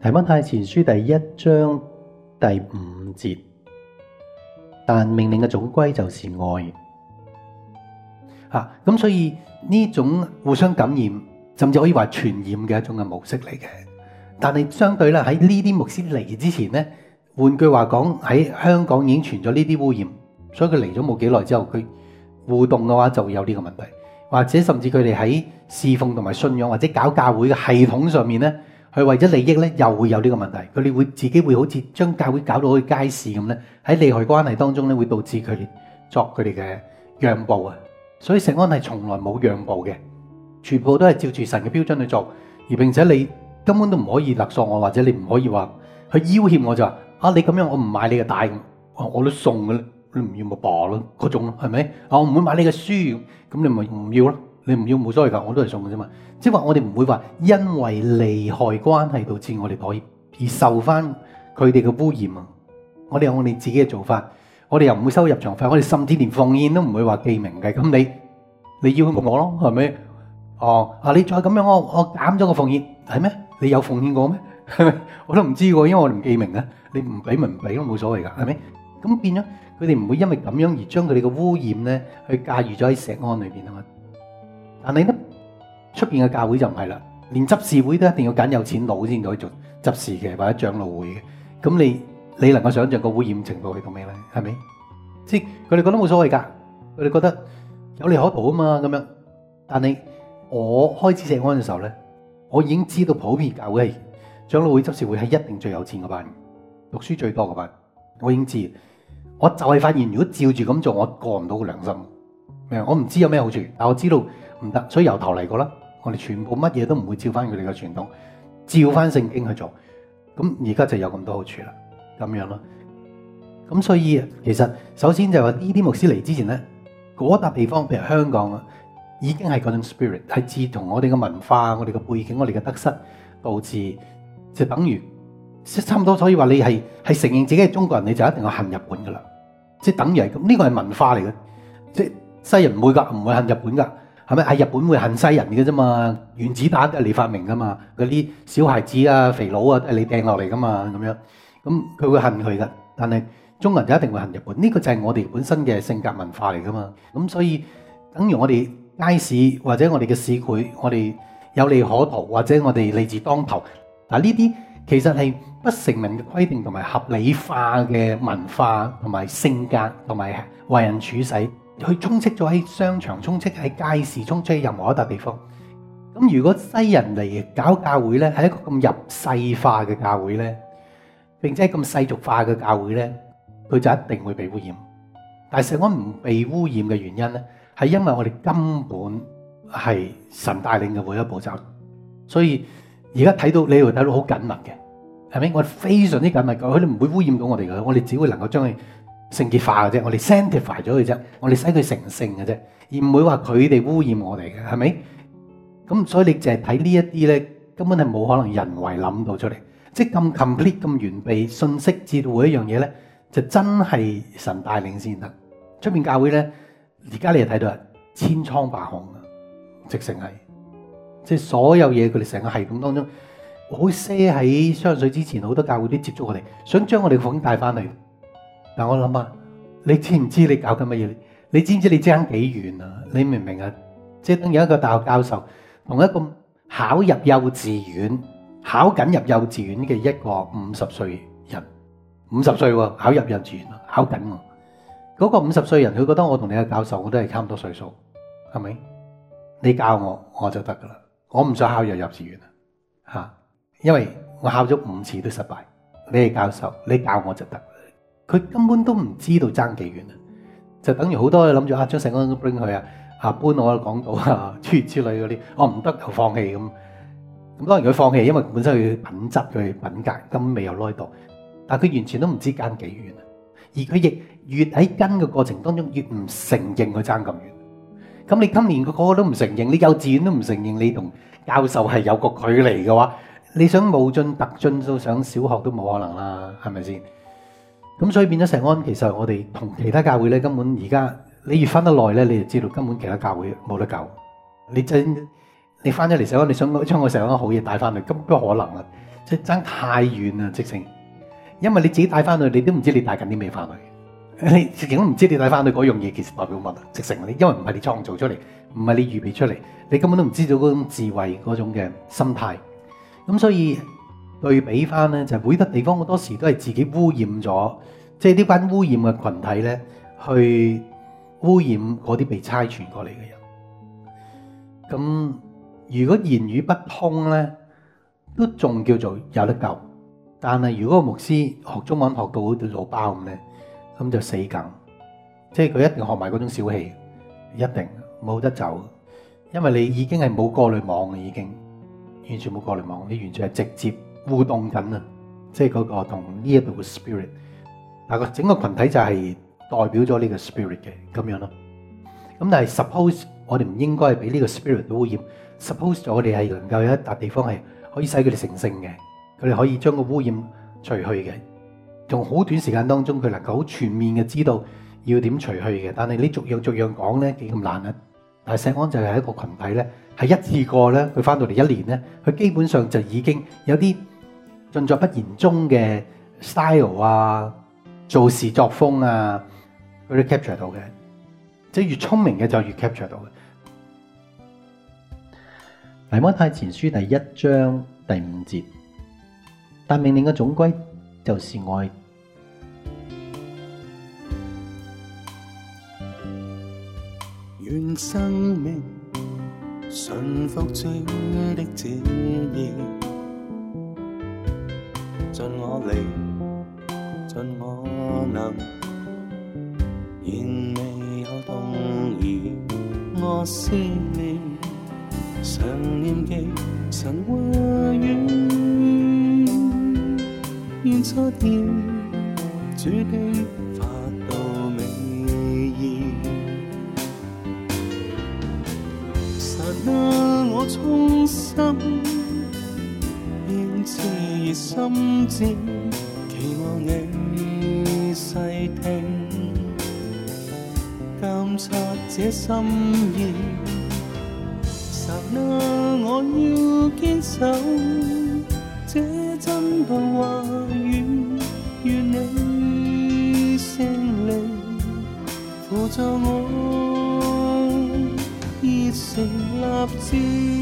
提摩太前書第1章第5節，但命令嘅總歸就是愛。咁所以呢種互相感染，甚至可以話傳染嘅一種嘅模式嚟嘅。但係相對咧，喺呢啲牧師嚟之前咧，換句話講，喺香港已經傳咗呢啲污染，所以佢嚟咗冇幾耐之後，佢互動嘅話就會有呢個問題，或者甚至佢哋喺侍奉同埋信仰或者搞教會嘅系統上面咧，佢為咗利益咧，又會有呢個問題。佢哋會自己會好似將教會搞到好似街市咁咧，喺利害關係當中咧，會導致佢哋作佢哋嘅讓步啊。所以石安係從來冇讓步嘅，全部都係照住神嘅標準去做，而並且你根本都唔可以勒索我，或者你唔可以話去要挾我就話你咁樣我唔買你嘅帶，我都送嘅，你唔要咪罷咯嗰種咯，係咪？我唔會買你嘅書，咁你咪唔要咯，你唔要冇所謂㗎，我都係送嘅啫嘛。即係話我哋唔會話因為利害關係導致我哋可以而受翻佢哋嘅污染啊！我哋有我哋自己嘅做法，我哋又唔會收入場費，我哋甚至連奉獻都唔會話記名嘅。咁你要我咯，係咪？你再咁樣我減咗個奉獻，係咩？你有奉獻過咩？係咪？我都唔知喎，因為我哋唔記名啊。你唔俾咪唔俾咯，冇所謂㗎，係咪？咁變咗佢哋唔會因為咁樣而將佢哋嘅污染咧去駕馭咗喺石安裏邊啊嘛。但係咧出邊嘅教會就唔係啦，連執事會都一定要揀有錢佬先可以做執事嘅或者長老會嘅。咁你能夠想象個污染程度去到咩咧？係咪？即係佢哋覺得冇所謂㗎，佢哋覺得有利可圖啊嘛咁樣。但係我開始石安嘅時候咧，我已經知道普遍教會係長老會執事會係一定最有錢嗰班，讀書最多嗰班。我已經知，我就係發現如果照住咁做，我過唔到個良心。我唔知有咩好處，但我知道唔得，所以由頭嚟過啦。我哋全部乜嘢都唔會照翻佢哋嘅傳統，照翻聖經去做。咁而家就有咁多好處啦，咁樣咯。咁所以其實首先就係話呢啲牧師嚟之前咧，嗰笪地方譬如香港啊，已經係嗰種 spirit 係自從我哋嘅文化、我哋嘅背景、我哋嘅得失導致，就等於差唔多。所以話你係承認自己係中國人，你就一定要恨日本噶啦，即係等於係咁。呢個係文化嚟嘅，即係西人唔會噶，唔會恨日本噶，係咪？係日本會恨西人嘅啫嘛。原子彈都係你發明噶嘛，嗰啲小孩子啊、肥佬啊都係你掟落嚟噶嘛，咁樣咁佢會恨佢噶。但係中國人就一定會恨日本，呢個就係我哋本身嘅性格文化嚟噶嘛。咁所以等於我哋街市或者我哋嘅市區，我哋有利可圖或者我哋利字當頭，嗱呢啲其實係不成文嘅規定同埋合理化嘅文化同埋性格同埋為人處世，去充斥咗喺商場，充斥喺街市，充斥喺任何一笪地方。咁如果西人嚟搞教會咧，係一個咁入世化嘅教會咧，並且咁世俗化嘅教會咧，佢就一定會被污染。但係石安唔被污染嘅原因咧，係因為我哋根本係神帶領嘅每一步走。所以而家睇到你會睇到好緊密嘅，係咪？我哋非常之緊密嘅，佢哋唔會污染到我哋嘅，我哋只會能夠將佢聖潔化嘅啫，我哋 sanctify 咗佢啫，我哋使佢成聖嘅啫，而唔會話佢哋污染我哋嘅，係咪？咁所以你淨係睇呢一啲咧，根本係冇可能人為諗到出嚟，即係咁 complete 咁完備信息至到每一樣嘢咧，就真係神帶領先得。出邊教會咧，而家你又睇到千瘡百孔啊，直情係。即係所有嘢，佢哋成個系統當中，好些喺雙水之前，好多教會都接觸我哋，想將我哋嘅福音帶翻嚟。但我諗啊，你知唔知你搞緊乜嘢？你知唔知你爭幾遠啊？你明唔明啊？即係等於一個大學教授同一個考入幼稚園、考緊入幼稚園嘅一個50歲人，50歲喎，考入幼稚園啊，考緊喎。嗰個50歲人，佢覺得我同你嘅教授我都係差唔多歲數，係咪？你教我就得噶啦。我唔想考入幼稚園啊，因為我考咗5次都失敗。你係教授，你教我就得。佢根本都唔知道爭幾遠啊！就等於好多諗住將石安 bring 佢搬我講道啊，諸如此類嗰啲，我唔得就放棄咁。咁當然佢放棄，因為本身佢品質佢品格根本未有攞到，但係佢完全都唔知爭幾遠啊！而佢亦越喺跟嘅過程當中，越唔承認佢爭咁遠。咁你今年個個都唔承認，你幼稚園都唔承認你同教授係有個距離嘅話，你想冒進特進到上小學都冇可能啦，係咪先？咁所以變咗石安，其實我哋同其他教會咧，根本而家你越翻得耐咧，你就知道根本其他教會冇得救。你翻咗嚟石安，你想將個石安好嘢帶翻嚟，根本不可能啦。 即係爭太遠啦，直情。因為你自己帶翻去，你都唔知你帶緊啲咩翻去，你直情都唔知你帶翻去嗰樣嘢其實代表乜，直情你因為唔係你創造出嚟，唔係你預備出嚟，你根本都唔知道嗰種智慧嗰種嘅心態。咁所以對比翻咧，就每笪地方好多時都係自己污染咗，即係呢班污染嘅群體咧，去污染嗰啲被差傳過嚟嘅人。咁如果言語不通咧，都仲叫做有得救。但係如果個牧師學中文學到好似老包咁咧，咁就死梗。即係佢一定學埋嗰種小氣，一定冇得走。因為你已經係冇過濾網嘅，已經完全冇過濾網，你完全係直接互動緊啊！即係嗰個同呢一度嘅 spirit， 但係個整個群體就係代表咗呢個 spirit 嘅咁樣咯。咁但係 suppose 我哋唔應該係俾呢個 spirit 污染。suppose 我哋係能夠有一笪地方係可以使佢哋成聖嘅，佢哋可以將個污染除去嘅。用好短時間當中，佢能夠好全面嘅知道要點除去嘅。但係你逐樣逐樣講咧，幾咁難啊！但係石安就係一個群體咧，係一次過咧，佢翻到嚟一年咧，佢基本上就已經有啲盡在不言中嘅 style 啊、做事作風啊，佢都 capture 到嘅。即係越聰明嘅就越 capture 到嘅。 提摩太前書第1章第5節，但命令嘅總歸就是愛。 願生命順服主的旨意，盡我力，盡我能，然未有動搖我思念，常念記神話語，願初見主的法度美意。那我衷心應熾熱心志，期望你細聽，監察這心意。剎那我要堅守這真道話語，願你聖靈輔助我。熱誠立志